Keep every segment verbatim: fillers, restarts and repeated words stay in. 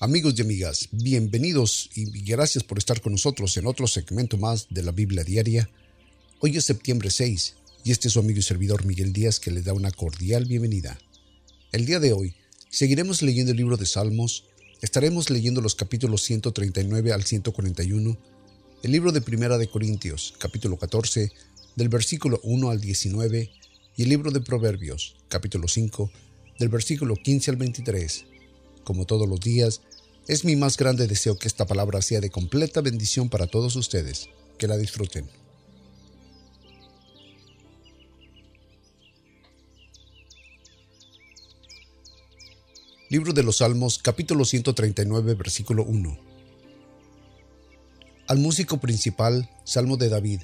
Amigos y amigas, bienvenidos y gracias por estar con nosotros en otro segmento más de la Biblia Diaria. Hoy es septiembre seis y este es su amigo y servidor Miguel Díaz que les da una cordial bienvenida. El día de hoy seguiremos leyendo el libro de Salmos, estaremos leyendo los capítulos ciento treinta y nueve al ciento cuarenta y uno, el libro de Primera de Corintios, capítulo catorce, del versículo uno al diecinueve, y el libro de Proverbios, capítulo cinco, del versículo quince al veintitrés. Como todos los días, es mi más grande deseo que esta palabra sea de completa bendición para todos ustedes. Que la disfruten. Libro de los Salmos, capítulo ciento treinta y nueve, versículo uno. Al músico principal, Salmo de David.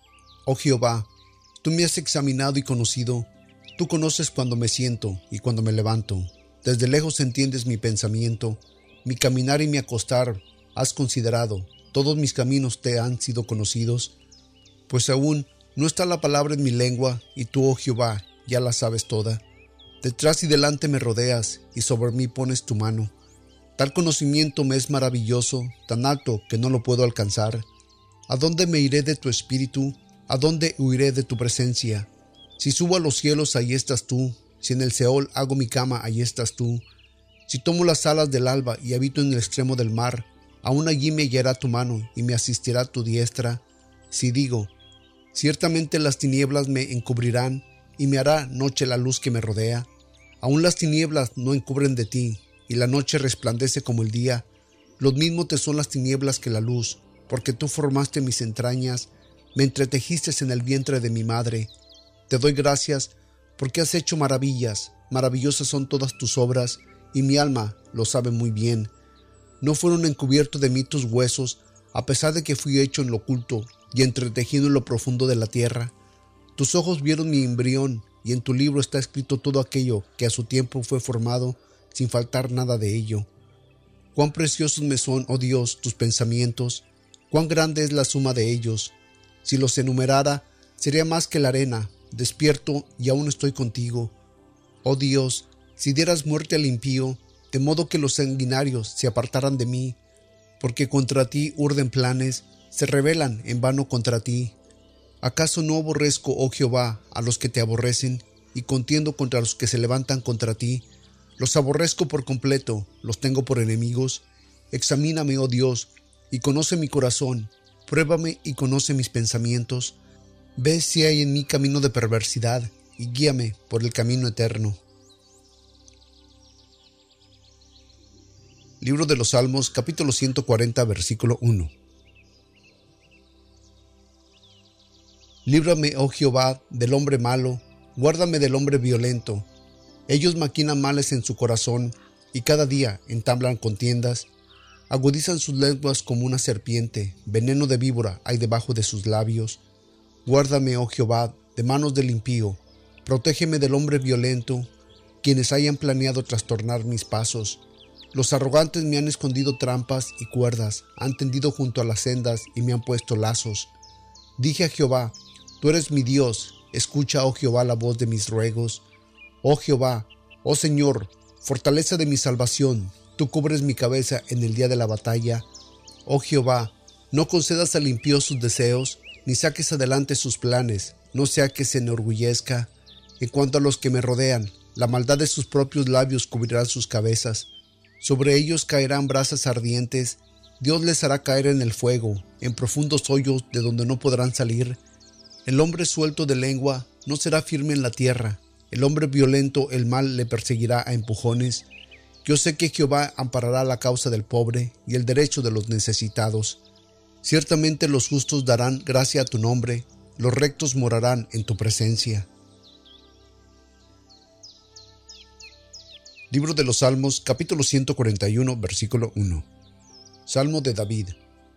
Oh Jehová, tú me has examinado y conocido, tú conoces cuando me siento y cuando me levanto. Desde lejos entiendes mi pensamiento, mi caminar y mi acostar has considerado, todos mis caminos te han sido conocidos, pues aún no está la palabra en mi lengua, y tú, oh Jehová, ya la sabes toda. Detrás y delante me rodeas, y sobre mí pones tu mano. Tal conocimiento me es maravilloso, tan alto que no lo puedo alcanzar. ¿A dónde me iré de tu espíritu? ¿A dónde huiré de tu presencia? Si subo a los cielos, ahí estás tú. Si en el Seol hago mi cama, ahí estás tú. Si tomo las alas del alba y habito en el extremo del mar, aún allí me guiará tu mano y me asistirá tu diestra. Si digo, ciertamente las tinieblas me encubrirán y me hará noche la luz que me rodea, aún las tinieblas no encubren de ti y la noche resplandece como el día. Lo mismo te son las tinieblas que la luz, porque tú formaste mis entrañas, me entretejiste en el vientre de mi madre. Te doy gracias porque has hecho maravillas, maravillosas son todas tus obras, y mi alma lo sabe muy bien. No fueron encubiertos de mí tus huesos, a pesar de que fui hecho en lo oculto y entretejido en lo profundo de la tierra. Tus ojos vieron mi embrión, y en tu libro está escrito todo aquello que a su tiempo fue formado, sin faltar nada de ello. Cuán preciosos me son, oh Dios, tus pensamientos, cuán grande es la suma de ellos. Si los enumerara, sería más que la arena. Despierto y aún estoy contigo. Oh Dios, si dieras muerte al impío, de modo que los sanguinarios se apartaran de mí, porque contra ti urden planes, se rebelan en vano contra ti. ¿Acaso no aborrezco, oh Jehová, a los que te aborrecen, y contiendo contra los que se levantan contra ti? Los aborrezco por completo, los tengo por enemigos. Examíname, oh Dios, y conoce mi corazón, pruébame y conoce mis pensamientos. Ve si hay en mí camino de perversidad, y guíame por el camino eterno. Libro de los Salmos, capítulo ciento cuarenta, versículo uno. Líbrame, oh Jehová, del hombre malo, guárdame del hombre violento. Ellos maquinan males en su corazón, y cada día entablan contiendas. Agudizan sus lenguas como una serpiente, veneno de víbora hay debajo de sus labios. Guárdame, oh Jehová, de manos del impío, protégeme del hombre violento, quienes hayan planeado trastornar mis pasos. Los arrogantes me han escondido trampas y cuerdas, han tendido junto a las sendas y me han puesto lazos. Dije a Jehová, tú eres mi Dios, escucha, oh Jehová, la voz de mis ruegos. Oh Jehová, oh Señor, fortaleza de mi salvación, tú cubres mi cabeza en el día de la batalla. Oh Jehová, no concedas al impío sus deseos, ni saques adelante sus planes, no sea que se enorgullezca. En cuanto a los que me rodean, la maldad de sus propios labios cubrirá sus cabezas. Sobre ellos caerán brasas ardientes, Dios les hará caer en el fuego, en profundos hoyos de donde no podrán salir. El hombre suelto de lengua no será firme en la tierra, el hombre violento el mal le perseguirá a empujones. Yo sé que Jehová amparará la causa del pobre y el derecho de los necesitados. Ciertamente los justos darán gracia a tu nombre, los rectos morarán en tu presencia. Libro de los Salmos, capítulo ciento cuarenta y uno, versículo uno. Salmo de David.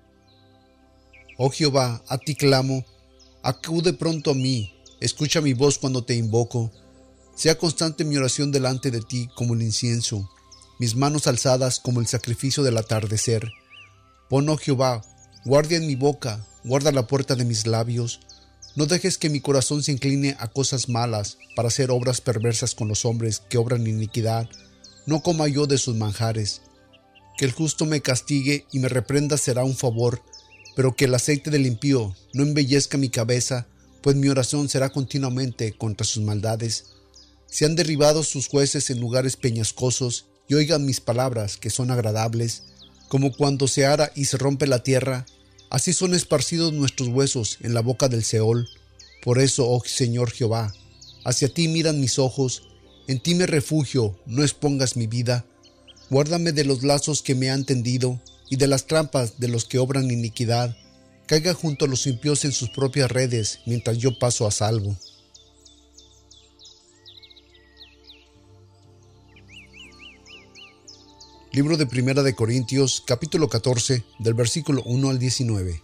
Oh Jehová, a ti clamo, acude pronto a mí, escucha mi voz cuando te invoco. Sea constante mi oración delante de ti como el incienso, mis manos alzadas como el sacrificio del atardecer. Pon, oh Jehová, guardia en mi boca, guarda la puerta de mis labios. No dejes que mi corazón se incline a cosas malas, para hacer obras perversas con los hombres que obran iniquidad. No coma yo de sus manjares. Que el justo me castigue y me reprenda será un favor, pero que el aceite del impío no embellezca mi cabeza, pues mi oración será continuamente contra sus maldades. Sean derribados sus jueces en lugares peñascosos, y oigan mis palabras, que son agradables. Como cuando se ara y se rompe la tierra, así son esparcidos nuestros huesos en la boca del Seol. Por eso, oh Señor Jehová, hacia ti miran mis ojos, en ti me refugio, no expongas mi vida. Guárdame de los lazos que me han tendido, y de las trampas de los que obran iniquidad. Caiga junto a los impíos en sus propias redes, mientras yo paso a salvo. Libro de Primera de Corintios, capítulo catorce, del versículo uno al diecinueve.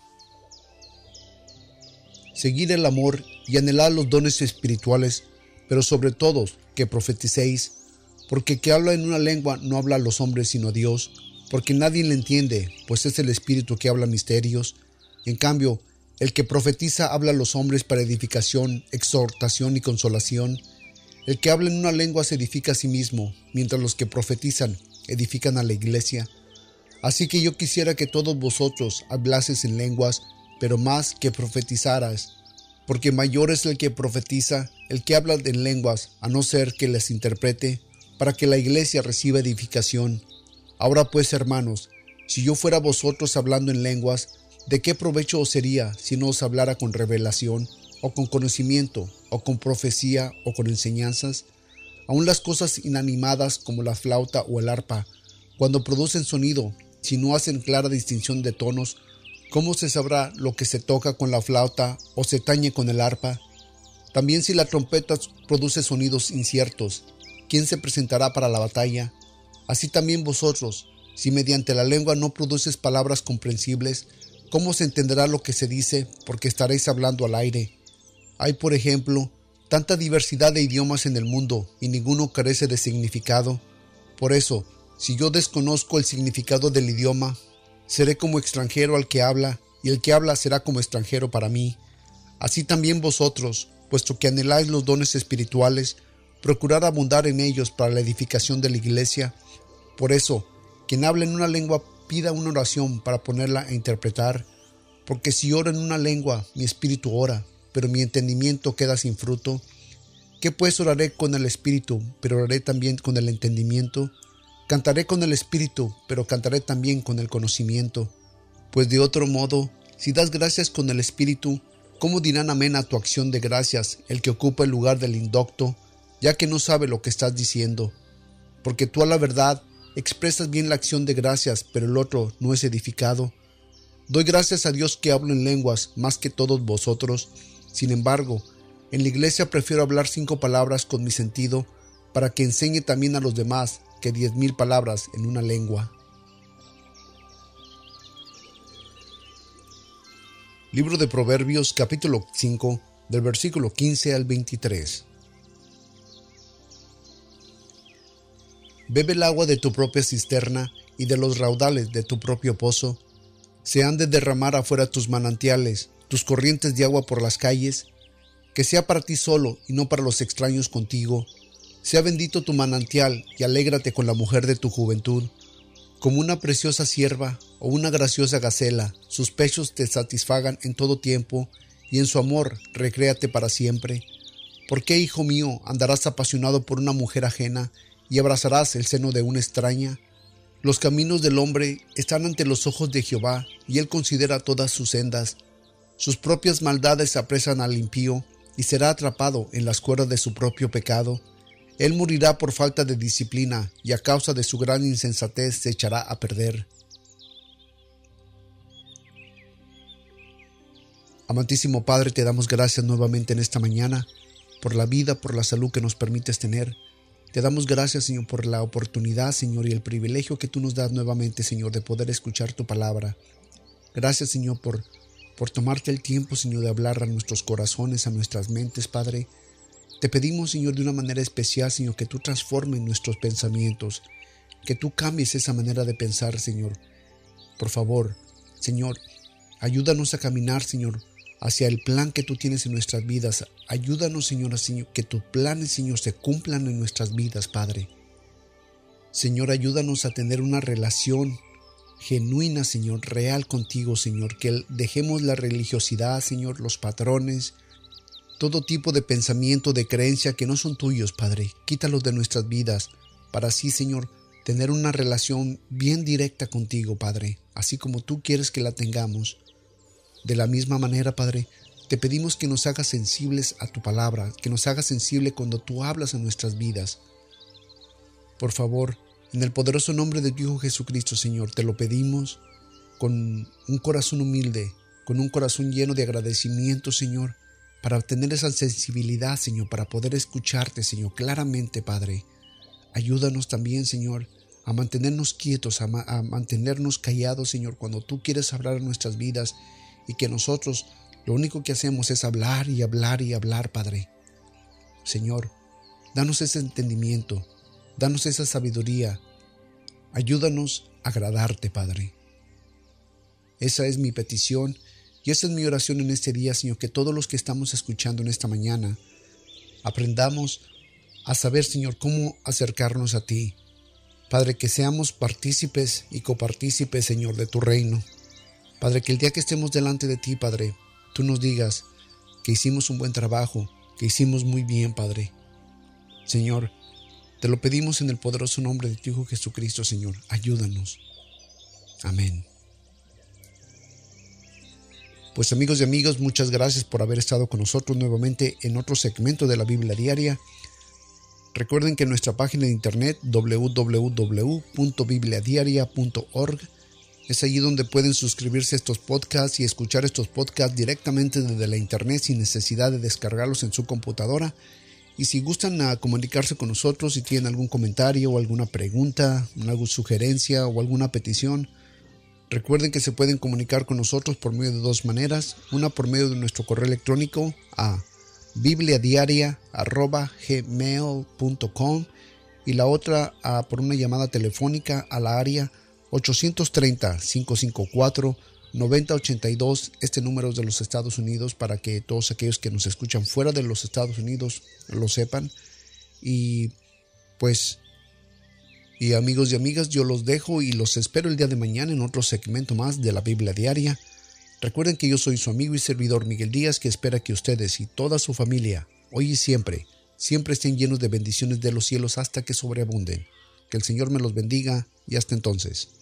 Seguid el amor y anhelad los dones espirituales, pero sobre todo que profeticéis, porque el que habla en una lengua no habla a los hombres sino a Dios, porque nadie le entiende, pues es el Espíritu que habla misterios. En cambio, el que profetiza habla a los hombres para edificación, exhortación y consolación. El que habla en una lengua se edifica a sí mismo, mientras los que profetizan edifican a la iglesia. Así que yo quisiera que todos vosotros hablaseis en lenguas, pero más que profetizaras, porque mayor es el que profetiza, el que habla en lenguas, a no ser que les interprete, para que la iglesia reciba edificación. Ahora pues, hermanos, si yo fuera vosotros hablando en lenguas, ¿de qué provecho os sería si no os hablara con revelación, o con conocimiento, o con profecía, o con enseñanzas? Aun las cosas inanimadas como la flauta o el arpa, cuando producen sonido, si no hacen clara distinción de tonos, ¿cómo se sabrá lo que se toca con la flauta o se tañe con el arpa? También si la trompeta produce sonidos inciertos, ¿quién se presentará para la batalla? Así también vosotros, si mediante la lengua no produces palabras comprensibles, ¿cómo se entenderá lo que se dice? Porque estaréis hablando al aire. Hay, por ejemplo, tanta diversidad de idiomas en el mundo y ninguno carece de significado. Por eso, si yo desconozco el significado del idioma, seré como extranjero al que habla, y el que habla será como extranjero para mí. Así también vosotros, puesto que anheláis los dones espirituales, procurad abundar en ellos para la edificación de la iglesia. Por eso, quien habla en una lengua pida una oración para ponerla a interpretar, porque si oro en una lengua, mi espíritu ora, pero mi entendimiento queda sin fruto. ¿Qué pues oraré con el espíritu, pero oraré también con el entendimiento? Cantaré con el espíritu, pero cantaré también con el conocimiento. Pues de otro modo, si das gracias con el espíritu, ¿cómo dirán amén a tu acción de gracias el que ocupa el lugar del indocto, ya que no sabe lo que estás diciendo? Porque tú a la verdad expresas bien la acción de gracias, pero el otro no es edificado. Doy gracias a Dios que hablo en lenguas más que todos vosotros. Sin embargo, en la iglesia prefiero hablar cinco palabras con mi sentido, para que enseñe también a los demás, que diez mil palabras en una lengua. Libro de Proverbios, capítulo cinco, del versículo quince al veintitrés. Bebe el agua de tu propia cisterna y de los raudales de tu propio pozo. Se han de derramar afuera tus manantiales, tus corrientes de agua por las calles. Que sea para ti solo y no para los extraños contigo. Sea bendito tu manantial y alégrate con la mujer de tu juventud. Como una preciosa sierva o una graciosa gacela, sus pechos te satisfagan en todo tiempo, y en su amor recréate para siempre. ¿Por qué, hijo mío, andarás apasionado por una mujer ajena y abrazarás el seno de una extraña? Los caminos del hombre están ante los ojos de Jehová, y él considera todas sus sendas. Sus propias maldades apresan al impío, y será atrapado en las cuerdas de su propio pecado. Él morirá por falta de disciplina, y a causa de su gran insensatez se echará a perder. Amantísimo Padre, te damos gracias nuevamente en esta mañana, por la vida, por la salud que nos permites tener. Te damos gracias, Señor, por la oportunidad, Señor, y el privilegio que tú nos das nuevamente, Señor, de poder escuchar tu palabra. Gracias, Señor, por, por tomarte el tiempo, Señor, de hablar a nuestros corazones, a nuestras mentes, Padre. Te pedimos, Señor, de una manera especial, Señor, que tú transformes nuestros pensamientos, que tú cambies esa manera de pensar, Señor. Por favor, Señor, ayúdanos a caminar, Señor, hacia el plan que tú tienes en nuestras vidas. Ayúdanos, Señor, Señor, que tus planes, Señor, se cumplan en nuestras vidas, Padre. Señor, ayúdanos a tener una relación genuina, Señor, real contigo, Señor, que dejemos la religiosidad, Señor, los patrones, todo tipo de pensamiento, de creencia que no son tuyos, Padre. Quítalos de nuestras vidas para así, Señor, tener una relación bien directa contigo, Padre, así como tú quieres que la tengamos. De la misma manera, Padre, te pedimos que nos hagas sensibles a tu palabra, que nos hagas sensible cuando tú hablas en nuestras vidas. Por favor, en el poderoso nombre de tu Hijo Jesucristo, Señor, te lo pedimos con un corazón humilde, con un corazón lleno de agradecimiento, Señor, para tener esa sensibilidad, Señor, para poder escucharte, Señor, claramente, Padre. Ayúdanos también, Señor, a mantenernos quietos, a, ma- a mantenernos callados, Señor, cuando tú quieres hablar en nuestras vidas y que nosotros lo único que hacemos es hablar y hablar y hablar, Padre. Señor, danos ese entendimiento, danos esa sabiduría, ayúdanos a agradarte, Padre. Esa es mi petición y esa es mi oración en este día, Señor, que todos los que estamos escuchando en esta mañana aprendamos a saber, Señor, cómo acercarnos a ti. Padre, que seamos partícipes y copartícipes, Señor, de tu reino. Padre, que el día que estemos delante de ti, Padre, tú nos digas que hicimos un buen trabajo, que hicimos muy bien, Padre. Señor, te lo pedimos en el poderoso nombre de tu Hijo Jesucristo, Señor. Ayúdanos. Amén. Pues amigos y amigas, muchas gracias por haber estado con nosotros nuevamente en otro segmento de la Biblia Diaria. Recuerden que nuestra página de internet doble u doble u doble u punto biblia diaria punto org es allí donde pueden suscribirse a estos podcasts y escuchar estos podcasts directamente desde la internet sin necesidad de descargarlos en su computadora. Y si gustan a comunicarse con nosotros, si tienen algún comentario o alguna pregunta, alguna sugerencia o alguna petición, recuerden que se pueden comunicar con nosotros por medio de dos maneras. Una por medio de nuestro correo electrónico a bibliadiaria arroba gmail punto com y la otra a, por una llamada telefónica a la área ochocientos treinta, cinco cinco cuatro, noventa ochenta y dos. Este número es de los Estados Unidos para que todos aquellos que nos escuchan fuera de los Estados Unidos lo sepan. Y pues, y amigos y amigas, yo los dejo y los espero el día de mañana en otro segmento más de la Biblia Diaria. Recuerden que yo soy su amigo y servidor Miguel Díaz, que espera que ustedes y toda su familia, hoy y siempre, siempre estén llenos de bendiciones de los cielos hasta que sobreabunden. Que el Señor me los bendiga y hasta entonces.